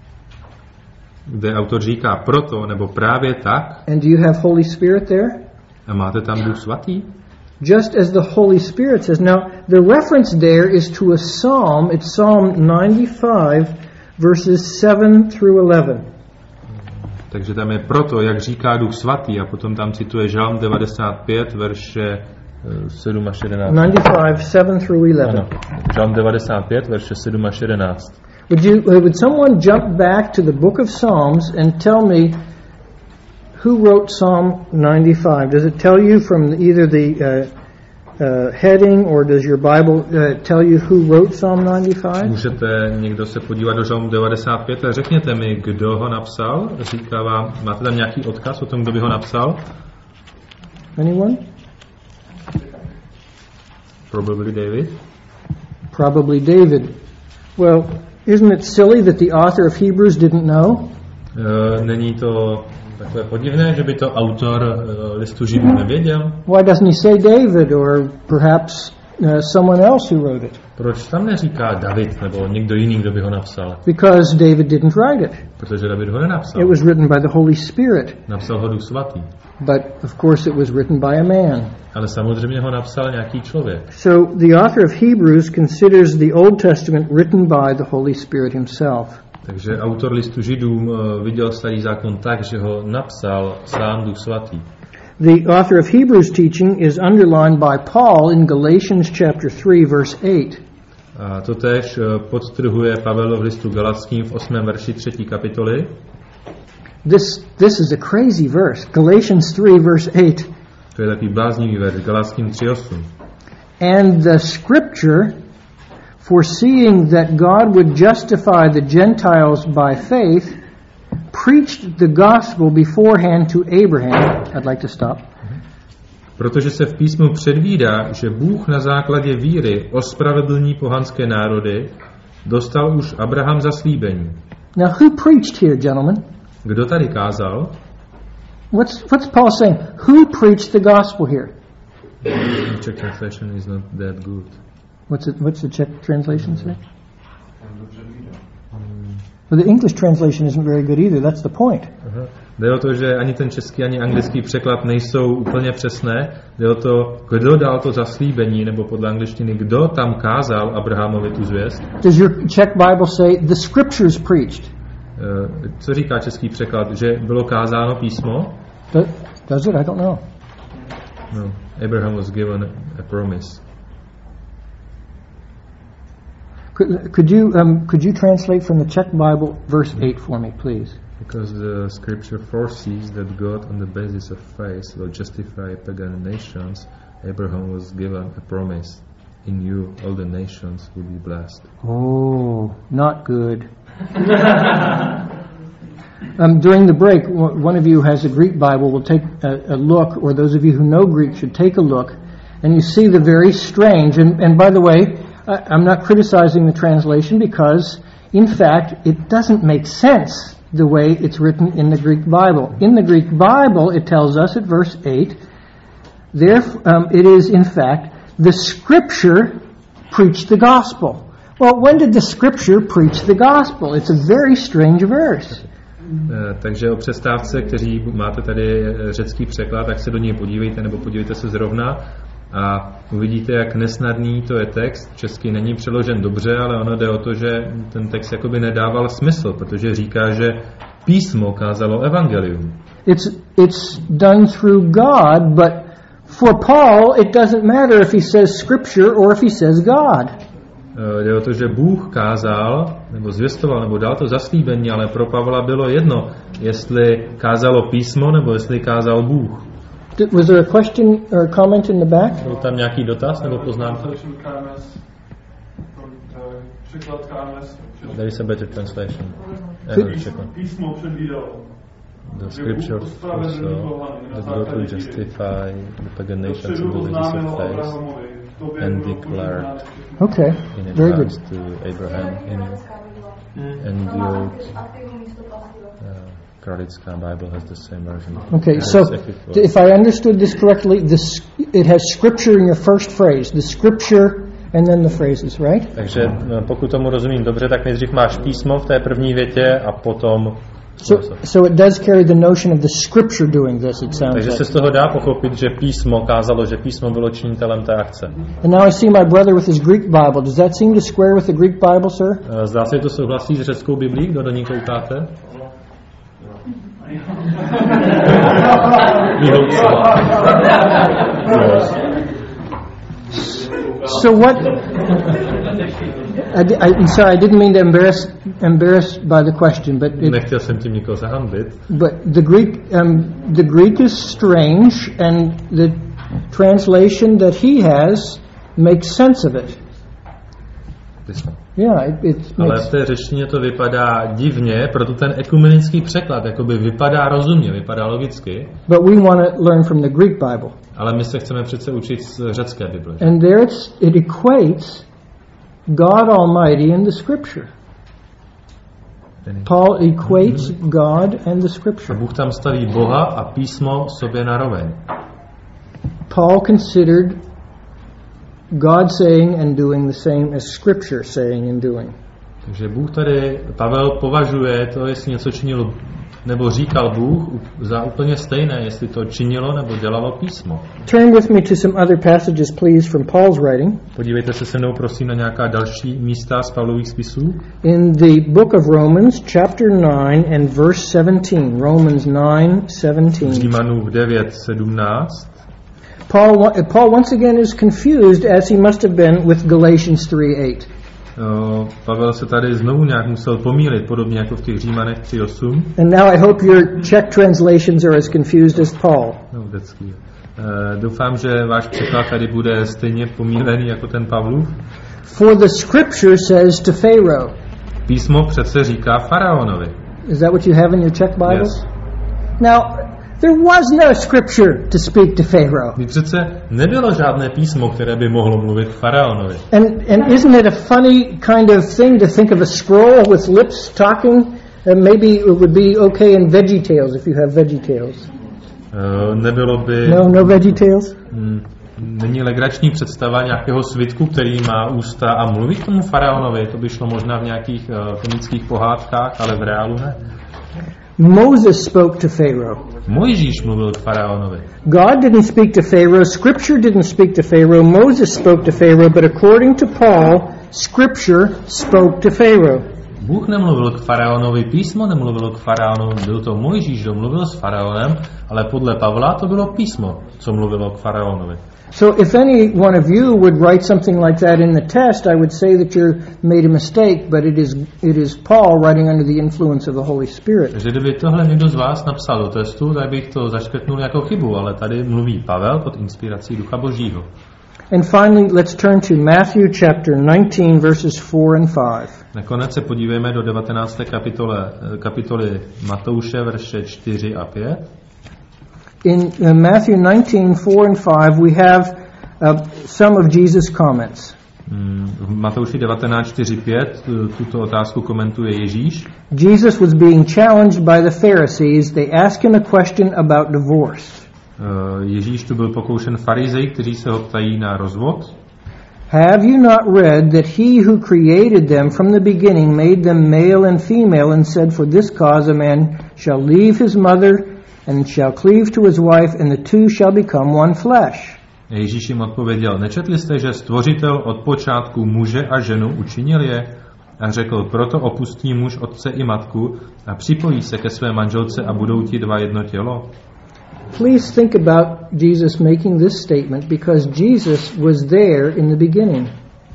kde autor říká proto, nebo právě tak. And do you have Holy Spirit there? A máte tam Duch Svatý? Just as the Holy Spirit says. Now, the reference there is to a psalm. It's Psalm 95, verses 7 through 11. Takže tam je proto, jak říká Duch Svatý, a potom tam cituje Žalm 95, verše 7 až 11. 95, 7 through 11. Ano, Žalm 95, verše 7 až 11. Would someone jump back to the book of Psalms and tell me who wrote Psalm 95? Does it tell you from either the heading, or does your Bible tell you who wrote Psalm 95? Můžete někdo se podívat do Žalmu 95 a řekněte mi, kdo ho napsal? Říká vám, máte tam nějaký odkaz o tom, kdo by ho napsal? Anyone? Probably David. Probably David. Well, isn't it silly that the author of Hebrews didn't know? Není to takové podivné, že by to autor listu Židů nevěděl? Why doesn't he say David, or perhaps someone else who wrote it? Proč tam neříká David nebo někdo jiný, kdo by ho napsal? Because David didn't write it. Protože David ho nenapsal. It was written by the Holy Spirit. Napsal ho Duch Svatý. But of course it was written by a man. Ale samozřejmě ho napsal nějaký člověk. So the author of Hebrews considers the Old Testament written by the Holy Spirit himself. Takže autor listu Židům viděl Starý zákon tak, že ho napsal sám Duch Svatý. The author of Hebrews teaching is underlined by Paul in Galatians chapter 3 verse 8. A to též podtrhuje Pavel v listu Galatským v 8. verši 3. kapitoly. This is a crazy verse. Galatians 3 verse 8. To je takový bláznivý verš, Galatským 3:8. And the scripture, foreseeing that God would justify the Gentiles by faith, preached the gospel beforehand to Abraham. I'd like to stop. Protože se v písmu předvídá, že Bůh na základě víry ospravedlní pohanské národy, dostal už Abraham zaslíbení. Now who preached here, gentlemen? Kdo tady kázal? What's Paul saying? Who preached the gospel here? Czech translation is not that good. What's the Czech translation say? Well, the English translation isn't very good either. That's the point. Jde o to, že ani ten český, ani anglický překlad nejsou úplně přesné. Jde o to, kdo dal to zaslíbení, nebo podle angličtiny, kdo tam kázal Abrahamovi tu zvěst. Does your Czech Bible say the scriptures preached? Co říká český překlad? Že bylo kázáno písmo? Does it? I don't know. No. Abraham was given a promise. Could you translate from the Czech Bible verse 8 for me, please? Because the scripture foresees that God, on the basis of faith, will justify pagan nations, Abraham was given a promise. In you, all the nations will be blessed. Oh, not good. During the break, one of you has a Greek Bible. Will take a look, or those of you who know Greek should take a look, and you see the very strange. And by the way, I'm not criticizing the translation because, in fact, it doesn't make sense the way it's written in the Greek Bible. In the Greek Bible, it tells us at verse 8, it is, in fact, the Scripture preached the gospel. Well, when did the Scripture preach the gospel? It's a very strange verse. Takže o přestávce, kteří máte tady řecký překlad, tak se do něj podívejte, nebo podívejte se zrovna a uvidíte, jak nesnadný to je text. Česky není přeložen dobře, ale ono jde o to, že ten text jakoby nedával smysl, protože říká, že písmo kázalo evangelium. It's done through God, but for Paul it doesn't matter if he says Scripture or if he says God. Jde o to, že Bůh kázal, nebo zvěstoval, nebo dal to zaslíbení, ale pro Pavla bylo jedno, jestli kázalo písmo, nebo jestli kázal Bůh. Was there a question or a comment in the back? Byl tam nějaký dotaz nebo poznámka? There is a better translation. Písmo předvídalo. The scripture also that God will justify the pagan nations on the basis of faith and declared in advance to Abraham and the old Kralická Bible has the same version. Okay, so if I understood this correctly, it has Scripture in your first phrase, the Scripture and then the phrases, right? Takže pokud tomu rozumím dobře, tak nejdřív máš písmo v té první větě a potom So it does carry the notion of the Scripture doing this, it sounds Takže se z toho dá pochopit, že písmo kázalo, že písmo bylo činitelem té akce. And now I see my brother with his Greek Bible. Does that seem to square with the Greek Bible, sir? Zdá se, že to souhlasí s řeckou Biblií, kdo do ní koukáte? So what? I'm sorry, I didn't mean to embarrass by the question, but nechtěl jsem tím nikoho zahanbit. But the Greek is strange, and the translation that he has makes sense of it. Yeah, ale v té řečtině to vypadá divně, proto ten ekumenický překlad jakoby vypadá rozumně, vypadá logicky. But we want to learn from the Greek Bible. Ale my se chceme přece učit z řecké Bible. And there it equates God Almighty and the Scripture. Paul equates God and the Scripture. A Bůh tam staví Boha a písmo sobě naroveň. Paul considered God saying and doing the same as Scripture saying and doing. Takže Bůh tady, Pavel považuje to, jestli něco činil nebo říkal Bůh, za úplně stejné, jestli to činilo nebo dělalo písmo. Turn with me to some other passages, please, from Paul's writing. Podívejte se se mnou, prosím, na nějaká další místa z Pavlových spisů. In the book of Romans, chapter 9 and verse 17. Romans 9:17. Římanův 9:17. Paul once again is confused, as he must have been with Galatians 3:8. Pavel se tady znovu nějak musel pomýlit, podobně jako v těch Římanech 3:8. And now I hope your Czech translations are as confused as Paul. No, that's clear. Doufám, že váš překlad tady bude stejně pomýlený jako ten Pavlův. For the Scripture says to Pharaoh. Písmo přece říká faraonovi. Is that what you have in your Czech Bibles? Yes. Now, there was no Scripture to speak to Pharaoh. Přece nebylo žádné písmo, které by mohlo mluvit faraonovi. And isn't it a funny kind of thing to think of a scroll with lips talking? Maybe it would be okay in VeggieTales if you have VeggieTales. Nebylo by... No VeggieTales? Není legrační představa nějakého svitku, který má ústa a mluví k tomu faraonovi. To by šlo možná v nějakých komických pohádkách, ale v reálu ne. Moses spoke to Pharaoh. Mojžíš mluvil k faraonovi. God didn't speak to Pharaoh. Scripture didn't speak to Pharaoh. Moses spoke to Pharaoh, but according to Paul, Scripture spoke to Pharaoh. Bůh nemluvil k faraonovi, písmo nemluvilo k faraonu, byl to Mojžíš, kdo mluvil s faraonem, ale podle Pavla to bylo písmo, co mluvilo k faraonovi. So if any one of you would write something like that in the test, I would say that you made a mistake, but it is Paul writing under the influence of the Holy Spirit. Takže kdyby tohle někdo z vás napsal do testu, tak bych to zaškrtnul jako chybu, ale tady mluví Pavel pod inspirací Ducha Božího. And finally, let's turn to Matthew chapter 19 verses 4 and 5. Nakonec se podívejme do 19. kapitoly Matouše, verše 4 a 5. In Matthew 19, 4 and 5, we have some of Jesus' comments. V Matouši 19, 4, 5 tuto otázku komentuje Ježíš. Jesus was being challenged by the Pharisees. They asked him a question about divorce. Ježíš tu byl pokoušen farizeji, kteří se ho ptají na rozvod. Have you not read that he who created them from the beginning made them male and female and said, for this cause a man shall leave his mother and shall cleave to his wife and the two shall become one flesh? Ježíš jim odpověděl, nečetli jste, že stvořitel od počátku muže a ženu učinil je? A řekl, proto opustí muž otce i matku a připojí se ke své manželce a budou ti dva jedno tělo. Please think about Jesus making this statement because Jesus was there in the beginning.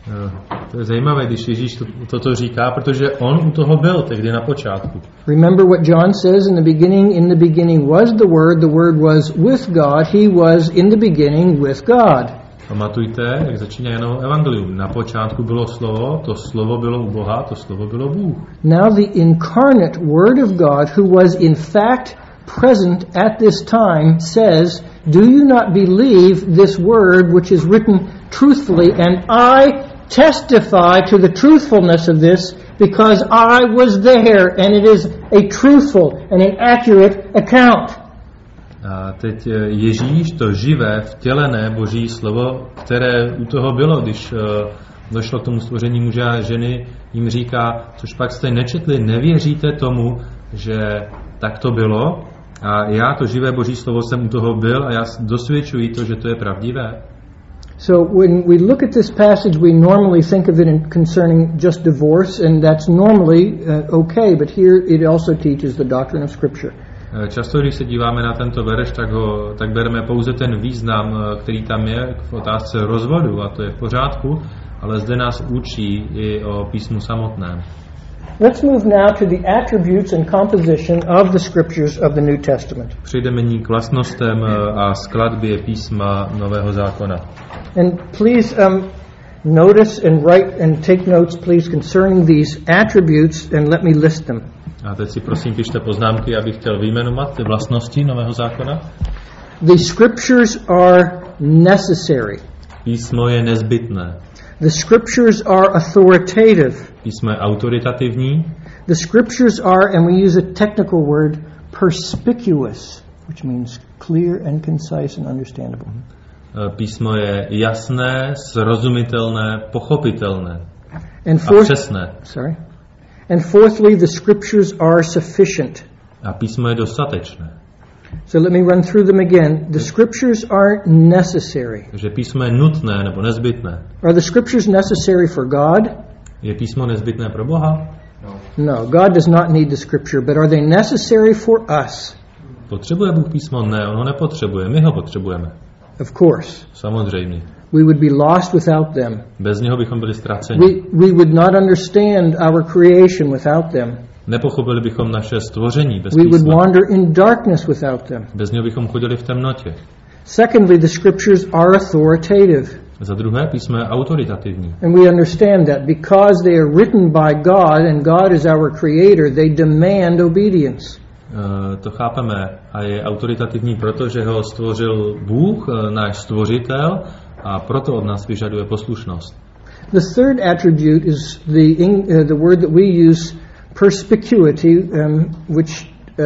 To je zajímavé, když Ježíš toto říká, protože on u toho byl tehdy na počátku. Remember what John says in the beginning was the word was with God, he was in the beginning with God. Pamatujte, jak začíná Janovo evangelium. Na počátku bylo slovo, to slovo bylo u Boha, to slovo bylo Bůh. Now the incarnate word of God who was in fact present at this time says, do you not believe this word which is written truthfully, and I testify to the truthfulness of this because I was there and it is a truthful and an accurate account. A teď Ježíš, to živé, vtělené Boží slovo, které u toho bylo, když došlo k tomu stvoření muže a ženy, jim říká, což pak jste nečetli, nevěříte tomu, že tak to bylo. A já, to živé Boží slovo, jsem u toho byl a já dosvědčuji to, že to je pravdivé. So when we look at this passage, we normally think of it concerning just divorce, and that's normally okay, but here it also teaches the doctrine of Scripture. Často, když se díváme na tento verš, tak bereme pouze ten význam, který tam je v otázce rozvodu, a to je v pořádku, ale zde nás učí i o písmu samotném. Let's move now to the attributes and composition of the scriptures of the New Testament. Přejdeme nyní k vlastnostem a skladbě písma Nového zákona. And please notice and write and take notes, please, concerning these attributes, and let me list them. A teď si prosím pište poznámky, abych chtěl vyjmenovat ty vlastnosti Nového zákona. The scriptures are necessary. Písmo je nezbytné. The scriptures are authoritative. Písmo je autoritativní. The scriptures are, and we use a technical word, perspicuous, which means clear and concise and understandable. Písmo je jasné, srozumitelné, pochopitelné a přesné. And fourthly, the scriptures are sufficient. A písmo je dostatečné. So let me run through them again. The scriptures are necessary. Takže písmo je nutné nebo nezbytné. Are the scriptures necessary for God? Je písmo nezbytné pro Boha? No, God does not need the scripture, but are they necessary for us? Potřebuje Bůh písmo? Ne, on ho nepotřebuje, my ho potřebujeme. Of course. Samozřejmě. We would be lost without them. Bez něho bychom byli ztraceni. We would not understand our creation without them. Nepochopili bychom naše stvoření bez písma. We písma. would wander in darkness without them. Bez něho bychom chodili v temnotě. Secondly, the scriptures are authoritative. Za druhé, písmo je autoritativní. And we understand that because they are written by God and God is our creator, they demand obedience. To chápeme a je autoritativní, protože ho stvořil Bůh, náš stvořitel, a proto od nás vyžaduje poslušnost. The third attribute is the word that we use, perspicuity, which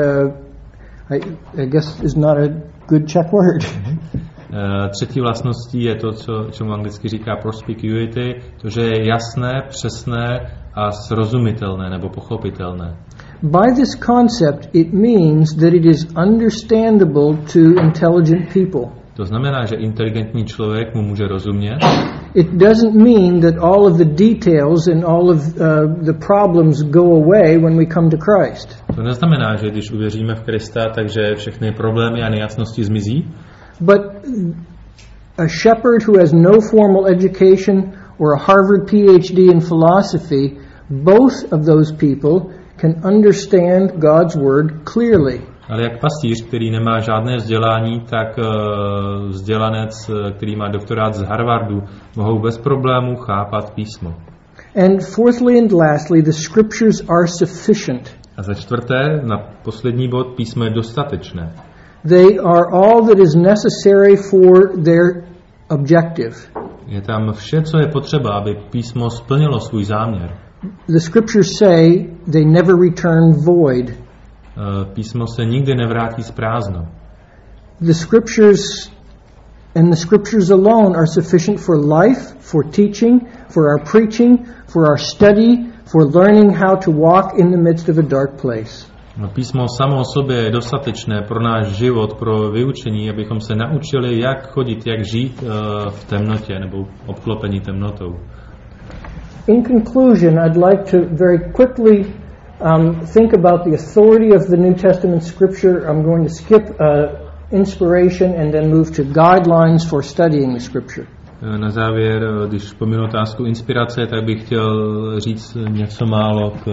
I guess is not a good Czech word. Třetí vlastností je to, čemu anglicky říká perspicuity, to, že je jasné, přesné a srozumitelné nebo pochopitelné. By this concept, it means that it is understandable to intelligent people. To znamená, že inteligentní člověk mu může rozumět. It doesn't mean that all of the details and all of the problems go away when we come to Christ. To neznamená, že když uvěříme v Krista, takže všechny problémy a nejasnosti zmizí. But a shepherd who has no formal education or a Harvard PhD in philosophy, both of those people can understand God's word clearly. Ale jak pastýř, který nemá žádné vzdělání, tak vzdělanec, který má doktorát z Harvardu, mohou bez problémů chápat písmo. And fourthly and lastly, the scriptures are sufficient. A za čtvrté, na poslední bod, písmo je dostatečné. They are all that is necessary for their objective. Je tam vše, co je potřeba, aby písmo splnilo svůj záměr. The scriptures say they never return void. Písmo se nikdy nevrátí zprázdno. The scriptures and the scriptures alone are sufficient for life, for teaching, for our preaching, for our study, for learning how to walk in the midst of a dark place. Písmo samo o sobě je dostatečné pro náš život, pro vyučení, abychom se naučili, jak chodit, jak žít v temnotě nebo obklopení temnotou. In conclusion, I'd like to very quickly think about the authority of the New Testament scripture. I'm going to skip inspiration and then move to guidelines for studying the scripture. Na závěr, když pominu otázku inspirace, tak bych chtěl říct něco málo k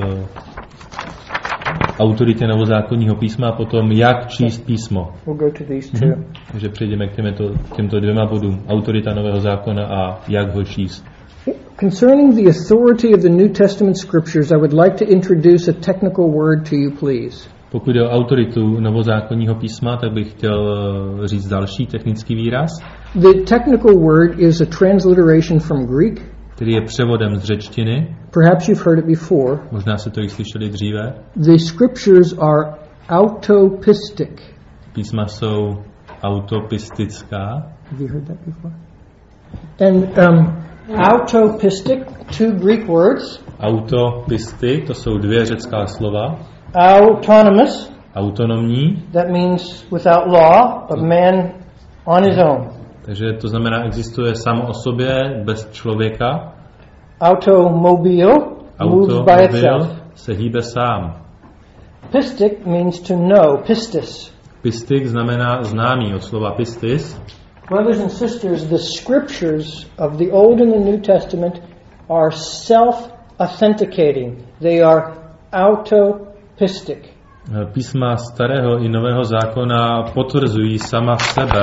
autoritě novozákonního písma a potom jak číst písmo. We'll go to these two. Takže přejdeme k těmto dvěma bodům. Autorita nového zákona a jak ho číst. Concerning the authority of the New Testament scriptures, I would like to introduce a technical word to you, please. Pokud jde o autoritu novozákonního písma, tak bych chtěl říct další technický výraz. The technical word is a transliteration from Greek. Který je převodem z řečtiny. Perhaps you've heard it before. Možná jste to již slyšeli dříve. The scriptures are autopistic. Písma jsou autopistická. Have you heard that before? And autopistic, two Greek words. Autopistik, to jsou dvě řecká slova. Autonomous. Autonomní. That means without law, a man on his own. Takže to znamená, existuje samo o sobě, bez člověka. Automobile moves by itself. Se hýbe sám. Pistic means to know, pistis. Pistik znamená známý, od slova pistis. Brothers and sisters, the scriptures of the Old and the New Testament are self-authenticating. They are autopistic. Písma starého i nového zákona potvrzují sama sebe.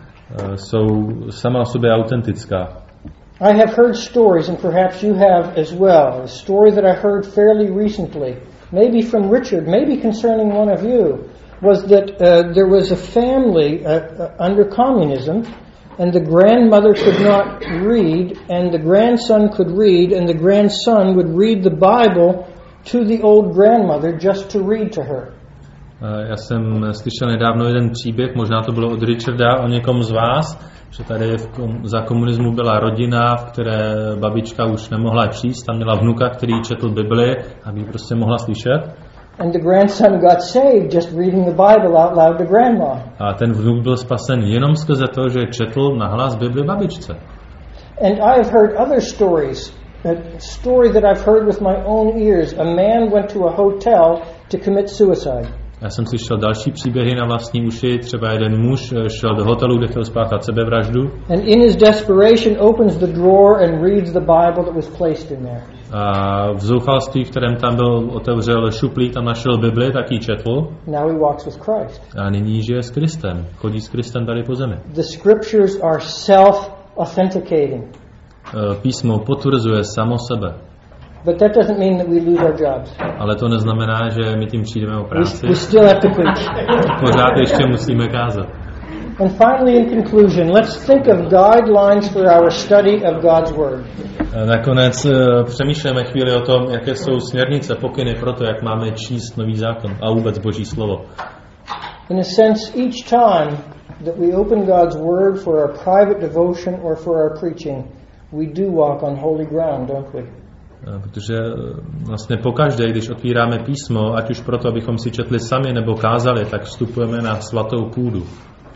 Jsou sama o sobě autentická. I have heard stories, and perhaps you have as well. A story that I heard fairly recently, maybe from Richard, maybe concerning one of you, was that there was a family under communism, and the grandmother could not read, and the grandson could read, and the grandson would read the Bible to the old grandmother just to read to her. Já jsem slyšel nedávno jeden příběh, možná to bylo od Richarda, o někom z vás, že tady za komunismu byla rodina, v které babička už nemohla číst, tam měla vnuka, který četl Bibli, aby ji prostě mohla slyšet. And the grandson got saved just reading the Bible out loud to grandma. A ten vnuk byl spasen jenom skrze to, že četl nahlas Bibli babičce. And I have heard other stories. A story that I've heard with my own ears. A man went to a hotel to commit suicide. Já jsem slyšel další příběhy na vlastní uši, třeba jeden muž šel do hotelu, kde chtěl spáchat sebevraždu. And in his desperation opens the drawer and reads the Bible that was placed in there. A v zoufalství, v kterém tam byl, otevřel šuplík, tam našel Bibli, tak ji četl. Now he walks with Christ. A nyní žije s Kristem, chodí s Kristem tady po zemi. The scriptures are self-authenticating. Písmo potvrzuje samo sebe. But that doesn't mean that we lose our jobs. Ale to neznamená, že my tím přijdeme o práci. We still have to preach. Pořád ještě musíme kázat. And finally, in conclusion, let's think of guidelines for our study of God's Word. Nakonec přemýšlíme chvíli o tom, jaké jsou směrnice, pokyny pro to, jak máme číst nový zákon a vůbec Boží slovo. In a sense, each time that we open God's Word for our private devotion or for our preaching, we do walk on holy ground, don't we? Protože vlastně pokaždé, když otvíráme písmo, ať už proto, abychom si četli sami nebo kázali, tak vstupujeme na svatou půdu.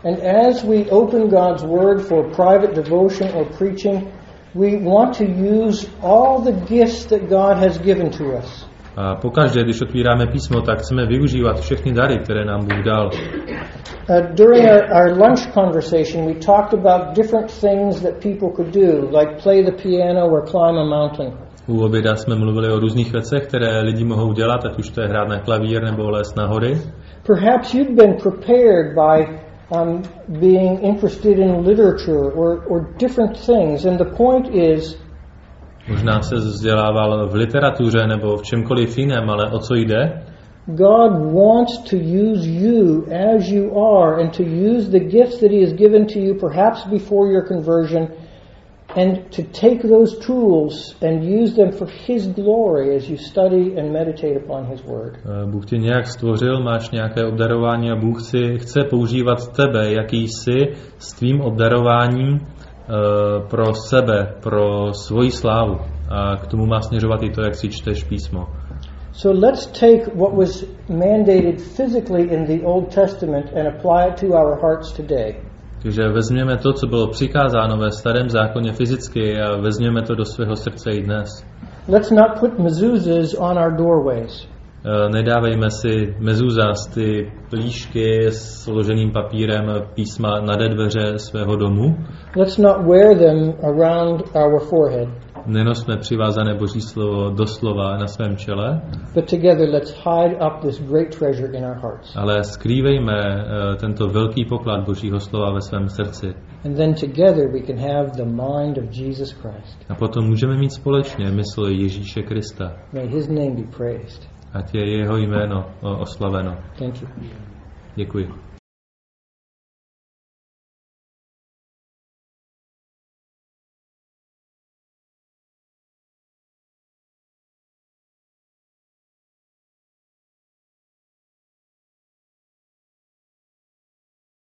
And as we open God's Word for private devotion or preaching, we want to use all the gifts that God has given to us. A pokaždé, když otvíráme písmo, tak chceme využívat všechny dary, které nám Bůh dal. During our lunch conversation, we talked about different things that people could do, like play the piano or climb a mountain. U oběda jsme mluvili o různých věcech, které lidi mohou dělat, ať už to je hrát na klavír nebo lézt na hory. Perhaps you've been prepared by being interested in literature or different things, and the point is, možná se vzdělával v literatuře nebo v čemkoliv jiném, ale o co jde? God wants to use you as you are and to use the gifts that He has given to you perhaps before your conversion and to take those tools and use them for His glory as you study and meditate upon His Word. Bůh tě nějak stvořil, máš nějaké obdarování a Bůh chce používat tebe, jaký jsi, s tvým obdarováním pro sebe, pro svoji slávu. A k tomu má směřovat i to, jak si čteš písmo. So let's take what was mandated physically in the Old Testament and apply it to our hearts today. Takže vezměme to, co bylo přikázáno ve Starém zákoně fyzicky a vezměme to do svého srdce i dnes. Let's not put mezuzahs on our doorways. Nedávejme si mezuzas, ty plíšky s složeným papírem písma na dveře svého domu. Let's not wear them around our forehead. Nenosme přivázané Boží slovo doslova na svém čele. But together let's hide up this great treasure in our hearts. Ale skrývejme tento velký poklad Božího slova ve svém srdci. And then together we can have the mind of Jesus Christ. A potom můžeme mít společně mysl Ježíše Krista. May His name be praised. Ať je jeho jméno oslaveno. Thank you. Děkuji.